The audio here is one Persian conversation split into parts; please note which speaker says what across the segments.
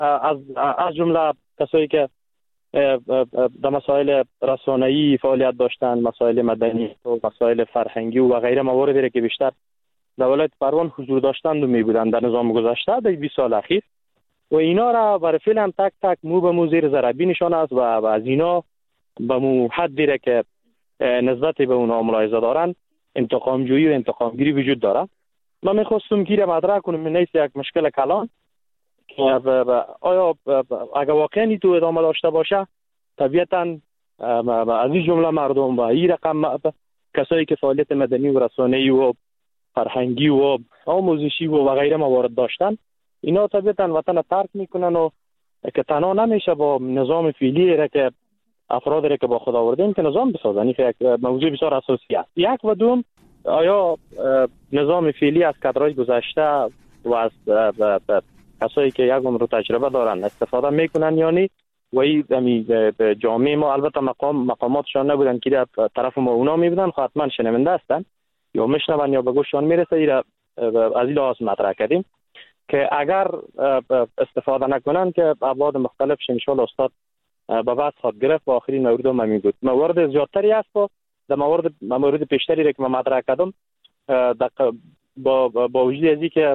Speaker 1: از جمله کسایی که در مسائل رسانه‌ای فعالیت داشتن، مسائل مدنی و مسائل فرهنگی و غیره مواردی که بیشتر در ولایت پروان حضور داشتند و می بودند در نظام گذشته در 20 سال اخیر و اینا را برای فعلا تک تک مو به مو زیر ضربی نشان است و از اینا به مو حدی را که نسبت به اونا ملاحظه دارن انتقام جویی و انتقام گیری وجود داره. من میخواستم گیره مطرح کنم نیست یک مشکل کلان که آیا اگر واقعا تو ادامه داشته باشه طبیعتا از این جمله مردم و این رقم کسایی که فعالیت مدنی و رسانه‌ای و فرهنگی و آموزشی و غیره موارد داشتن اینا طبیعتا وطن ترک میکنن و که تنها نمیشه با نظام فعلی را که افراد را که با خود آوردن که نظام بسازن. این یک موضوع بسیار اساسی است. یک و دوم آیا نظام فعلی از کادرهای گذشته و از کسایی که یک عمر تجربه دارن استفاده میکنن یا نه و این جامعه ما البته مقاماتشان نبودن که در طرف ما اونا میبودن حتما شنونده هستن یا میشنون یا به گوششان میرسه. از این لحاظ مطرح کردیم که اگر استفاده نکنن که ابعاد مختلف ان استاد به بعد خود گرفت و آخرین مورد هم همین بود. موارد زیادتری است در مورد پیشتری را که من مطرح کردم با وجود از اینکه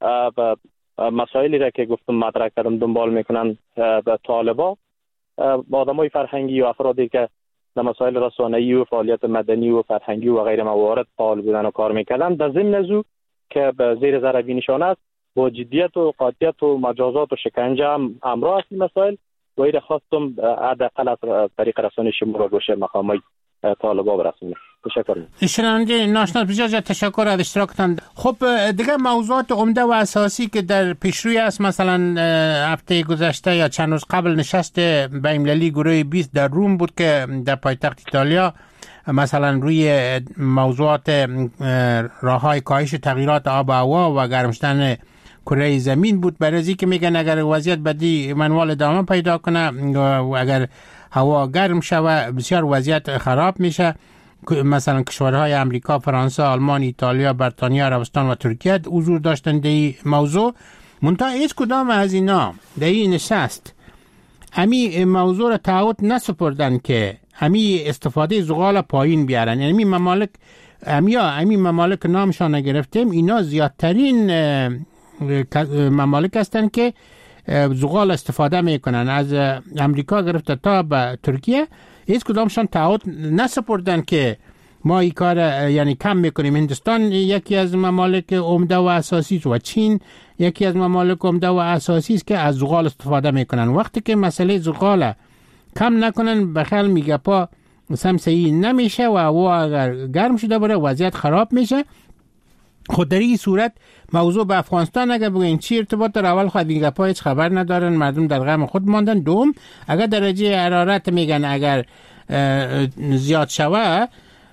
Speaker 1: مسائلی را که گفتم مطرح کردم دنبال میکنن طالبا آدمای فرهنگی و افرادی که در مسائل رسانه‌ای و فعالیت مدنی و فرهنگی و غیره موارد فعال بودن و کار میکردن در ضمن ازو که زیر ضربی نشانه است با جدیت و قاطعیت و مجازات و شکنجه هم همراه است این مسائل و این خواستم حداقل از طریق رسانه شما روش مقامای طالبا برسونم. تشکر.
Speaker 2: شنونده ناشناس بسیار تشکر از اشتراکتان. خب دیگه موضوعات عمده و اساسی که در پیشروی است، مثلا هفته گذشته یا چند روز قبل نشست بین‌المللی گروه 20 در روم بود که در پایتخت ایتالیا مثلا روی موضوعات راههای کاهش تغییرات آب و هوا و گرم شدن کره زمین بود. برای اینکه میگن اگر وضعیت بدی منوال ادامه پیدا کنه و اگر هوا گرم شوه بسیار وضعیت خراب میشه. مثلا کشورهای امریکا، فرانسه، آلمان، ایتالیا، بریتانیا، عربستان و ترکیه حضور داشتن در این موضوع. منتها هیچ کدام از اینا در این نشست امی موضوع را تعهد نسپردن که امی استفاده زغال پایین بیارن. یعنی امی ممالک نامشان نگرفتیم، اینا زیادترین ممالک هستن که زغال استفاده میکنن، از امریکا گرفته تا به ترکیه. هیچ کدامشان تعهد نسپردن که ما این کار یعنی کم میکنیم. هندوستان یکی از ممالک عمده و اساسی است و چین یکی از ممالک عمده و اساسی است که از زغال استفاده میکنن. وقتی که مسئله زغال کم نکنن بخل میگه پا سمسایی نمیشه و هوا اگر گرم شده بره وضعیت خراب میشه. خود در این صورت موضوع به افغانستان اگر بگوین چی ارتباط داره، اول خود این گپا هیچ خبر ندارن، مردم در غم خود ماندن. دوم اگر درجه حرارت میگن اگر زیاد شوه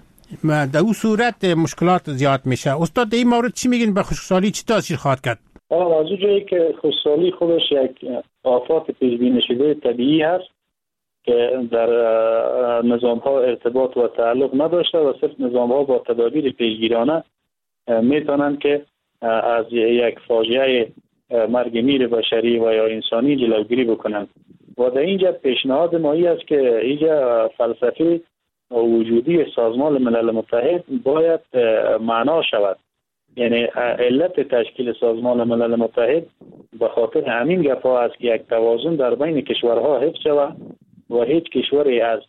Speaker 2: در اون صورت مشکلات زیاد میشه. استاد در این مورد چی میگین؟ به خشکسالی چی تاثیر خواهد کرد؟
Speaker 3: از اونجایی که خشکسالی خودش یک آفات پیش بینی شده طبیعی هست که در نظام ها ارتباط و تعلق نداشته و صرف نظام ها با تدابیر پیشگیرانه میتونن که از یک فاجعه مرگ میر بشری و یا انسانی جلوگیری بکنن. و در اینجا پیشنهاد ما است که اینجا فلسفه وجودی سازمان ملل متحد باید معنا شود. یعنی علت تشکیل سازمان ملل متحد به خاطر همین گپا است که یک توازن در بین کشورها حفظ شود و هیچ کشوری از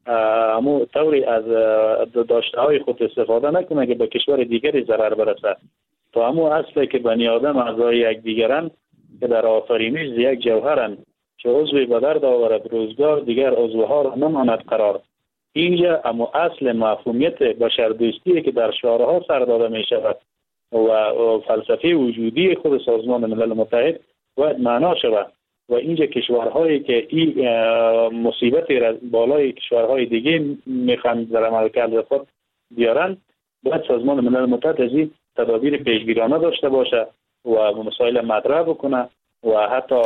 Speaker 3: طوری از داشته های خود استفاده نکنه که به کشور دیگری ضرر برسد. تو همون اصله که بنی آدم اعضای یک دیگرن که در آفرینش یک جوهرن، چه عضوی به درد آورد روزگار دیگر عضوها را نماند قرار. اینجا اما اصل مفهومیت بشردوستی که در شعارها سر داده می شود و فلسفه وجودی خود سازمان ملل متحد باید معنا شود. و اینجا کشورهایی که این مصیبت بالای کشورهای دیگه میخوان در عملکرد خود بیارن باید سازمان ملل متحد از این تدابیر پیشگیرانه داشته باشه و مسائل مطرح بکنه و حتی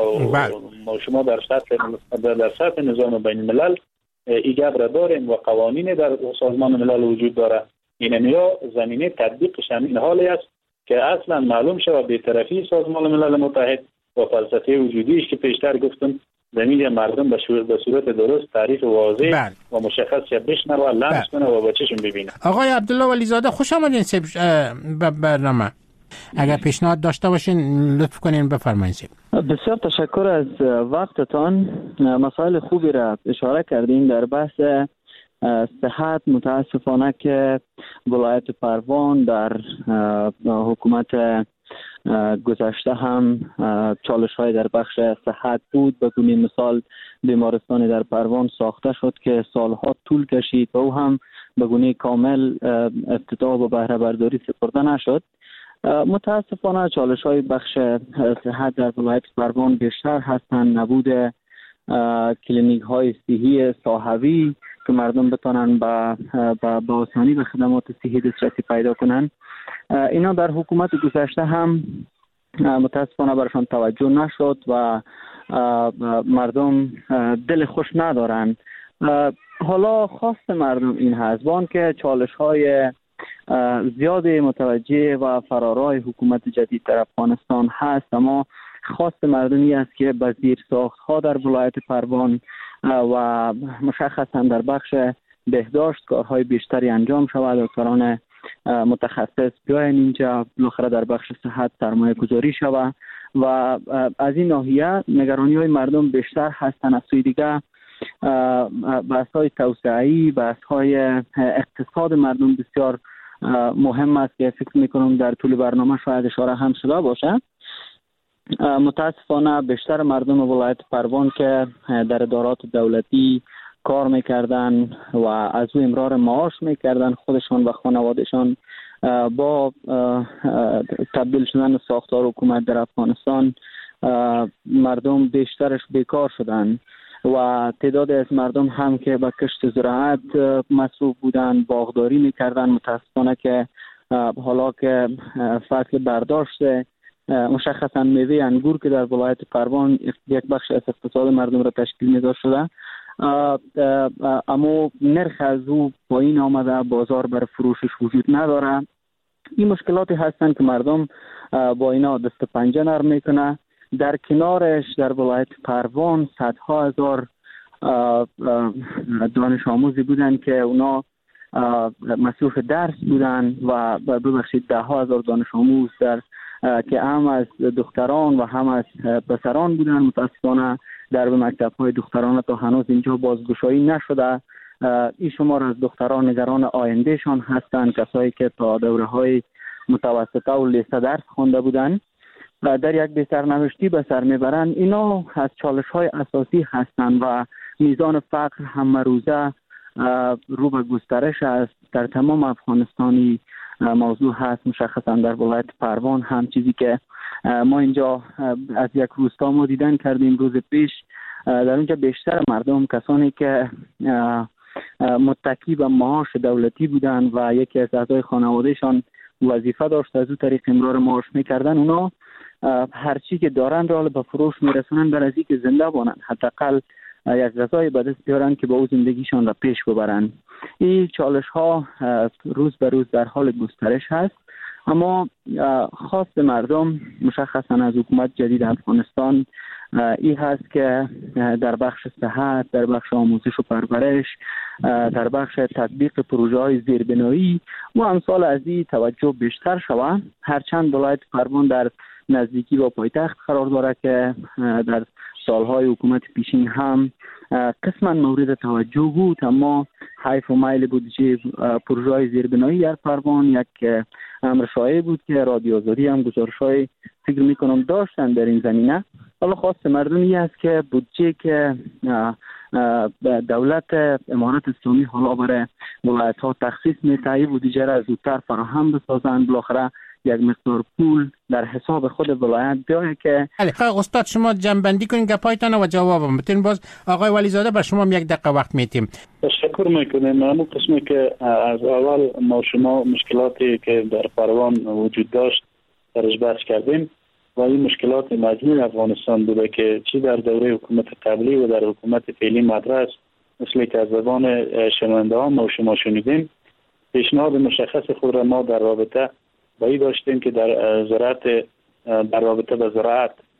Speaker 3: شما در سطح نظام بین الملل ایجاب را داریم و قوانین در سازمان ملل وجود داره. این زمینه تطبیقش همین حالی است که اصلا معلوم شود بی‌طرفی سازمان ملل متحد با فلسفه وجودیش که پیشتر گفتم زمین مردم به صورت درست تعریف واضح و مشخص بشنوه و لمس کنه و با چشم ببینه.
Speaker 2: آقای عبدالله ولیزاده خوش آمدین به برنامه. اگر پیشنهاد داشته باشین لطف کنین بفرمایید.
Speaker 4: بسیار تشکر از وقتتان. مسائل خوبی را اشاره کردین در بحث صحت. متاسفانه که ولایت پروان در حکومت گذشته هم چالش های در بخش صحت بود. به گونه مثال بیمارستانی در پروان ساخته شد که سالها طول کشید و او هم به گونه کامل افتتاح و بهره برداری سپرده نشد. متاسفانه چالش های بخش صحت در ولایت پروان بیشتر هستند. نبود کلینیک های صحی ساحوی که مردم بتانن با آسانی به خدمات صحی دسترسی پیدا کنن. اینا در حکومت گذشته هم متاسفانه برشان توجه نشد و مردم دل خوش ندارن. حالا خواست مردم این هست وان که چالش های زیاد متوجه و فرارای حکومت جدید در افغانستان هست، اما خواست مردمی است که به زیرساخت ها در ولایت پروان و مشخصا در بخش بهداشت کارهای بیشتری انجام شود. دکتران متخصص بیاین اینجا، بالاخره در بخش صحت سرمایه گذاری شود و از این ناحیه نگرانی های مردم بیشتر هستند. از سوی دیگه بحث های توسعه‌ای، بحث های اقتصاد مردم بسیار مهم است که فکر میکنم در طول برنامه شاید اشاره هم شده باشه. متاسفانه بیشتر مردم ولایت پروان که در ادارات دولتی کار میکردن و از او امرار معاش میکردن، خودشان و خانوادهشان با تبدیل شدن ساختار حکومت در افغانستان مردم بیشترش بیکار شدن و تعداد از مردم هم که به کشت زراعت مصروف بودن، باغداری میکردن. متاسفانه که حالا که فصل برداشت مشخصا میوه انگور که در ولایت پروان یک بخش از اقتصاد مردم را تشکیل میده شده، اما نرخ از او پایین آمده، بازار بر فروشش وجود نداره. این مشکلاتی هستند که مردم با اینا دست پنجه نرم میکنه. در کنارش در ولایت پروان صدها هزار دانش آموزی بودن که اونا مصروف درس بودن و ببخشید ده ها هزار دانش آموز که هم از دختران و هم از پسران بودن. متاسفانه در مکتب های دختران تا هنوز اینجا بازگشایی نشده. این شمار از دختران نگران آیندهشان هستند، کسایی که تا دوره های متوسطه و لیسه درس خوانده بودند و در یک بسرنوشتی به سر میبرند. اینا از چالش های اساسی هستند و میزان فقر هم روزه رو به گسترش است. در تمام افغانستانی موضوع هست، مشخصا در ولایت پروان هم چیزی که ما اینجا از یک روستا ما دیدن کردیم روز پیش. در اونجا بیشتر مردم کسانی که متکی به معاش دولتی بودن و یکی از اعضای خانوادهشان وظیفه داشت از او طریق امرار معاش میکردن، اونا هرچی که دارن را به فروش میرسونن بر از اینکه زنده بانن، حداقل یک غذای به دست بیارن که با او زندگیشان را پیش ببرن. این چالش ها روز به روز در حال گسترش هست، اما خواست مردم مشخصا از حکومت جدید افغانستان این هست که در بخش صحت، در بخش آموزش و پرورش، در بخش تطبیق پروژه های زیربنایی و امثال از این توجه بیشتر شود. هرچند ولایت پروان در نزدیکی با پایتخت قرار داره که در سالهای حکومت پیشین هم قسما مورد توجه بود، اما حیف و میل بودجه پروژه های زیربنایی در پروان یک امر شایع بود که رادیو آزادی هم گزارش‌های فکر میکنم داشتن در این زمینه. حالا خواست مردمی است که بودجه که دولت امارت اسلامی حالا برای ولایت ها تخصیص می‌دهد بودجه را زودتر فراهم بسازند، بالاخره یک مقدار پول در حساب خود ولایت بیاید که
Speaker 2: استاد شما جنبندی کنین گپایتان و جوابم بدین. باز آقای ولیزاده بر شما یک دقیقه وقت میتیم.
Speaker 3: تشکر میکنیم. همون قسمی که از اول ما شما مشکلاتی که در پروان وجود داشت درش بحث کردیم و این مشکلات مجموع افغانستان بوده که چی در دوره حکومت قبلی و در حکومت فعلی مدرس مثل که از زبان شنونده ها ما شما شنیدیم. پیشنهاد مشخص خود را ما در رابطه با این داشتیم که در رابطه با زراعت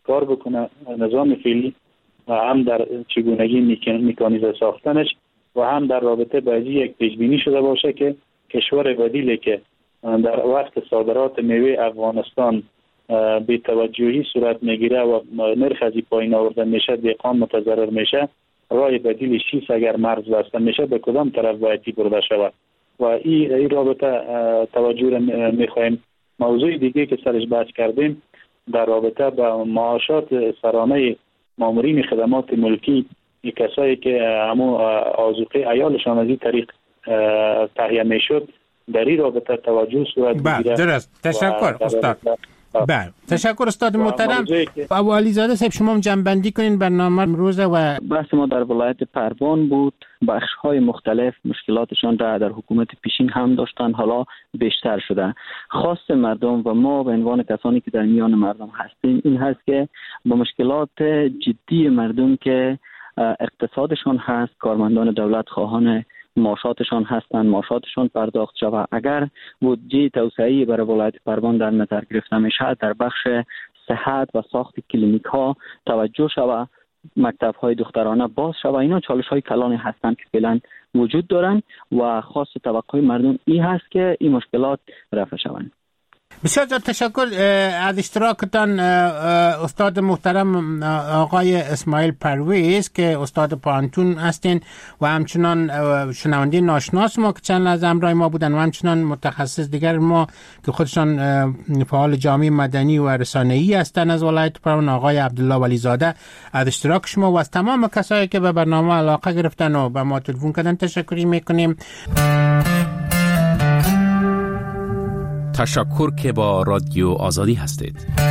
Speaker 3: کار بکنه نظام فعلی هم در چگونگی مکانیزه ساختنش و هم در رابطه با یک پیشبینی شده باشه که کشور بدیلی که در وقت صادرات میوه افغانستان بی توجهی صورت میگیره و نرخ از پایین آورده میشه، دهقان متضرر میشه، راه بدیل چیست اگر مرز بسته میشه به کدام طرف باید برده شود و این رابطه توجه را میخوایم. موضوع دیگه که سرش بحث کردیم در رابطه با معاشات سرانه مامورین خدمات ملکی، کسایی که همو آذوقه عیالشان از این طریق تهیه میشد، در این رابطه توجه صورت بگیره.
Speaker 2: درست. تشکر استاد. بله تشکر استاد محترم. ابو علی زاده صاحب شما هم جنبندی کنین برنامه امروز. و
Speaker 4: بحث ما در ولایت پروان بود. بخش‌های مختلف مشکلاتشان را در حکومت پیشین هم داشتن، حالا بیشتر شده. خواست مردم و ما به عنوان کسانی که در میان مردم هستیم این هست که با مشکلات جدی مردم که اقتصادشان هست، کارمندان دولت خواهان معاشاتشان هستند، معاشاتشان پرداخت شود. اگر بودجه توسعه‌ای برای ولایت پروان در نظر گرفته میشه، در بخش صحت و ساخت کلینیک ها توجه شود، مکتب های دخترانه باز شود. اینا چالش های کلانی هستند که فعلا وجود دارن و خاص توقع مردم این هست که این مشکلات رفع شوند.
Speaker 2: بسیار تشکر از اشتراکتان استاد محترم آقای اسماعیل پرویز که استاد پانتون هستین و همچنان شنونده ناشناس ما که چند لحظه همراه ما بودن و همچنان متخصص دیگر ما که خودشان فعال جامعه مدنی و رسانه‌ای هستند از ولایت پروان، آقای عبدالله ولی زاده. از اشتراک شما و از تمام کسایی که به برنامه علاقه گرفتن و به ما تلفن کردن تشکر میکنیم.
Speaker 5: تشکر که با رادیو آزادی هستید.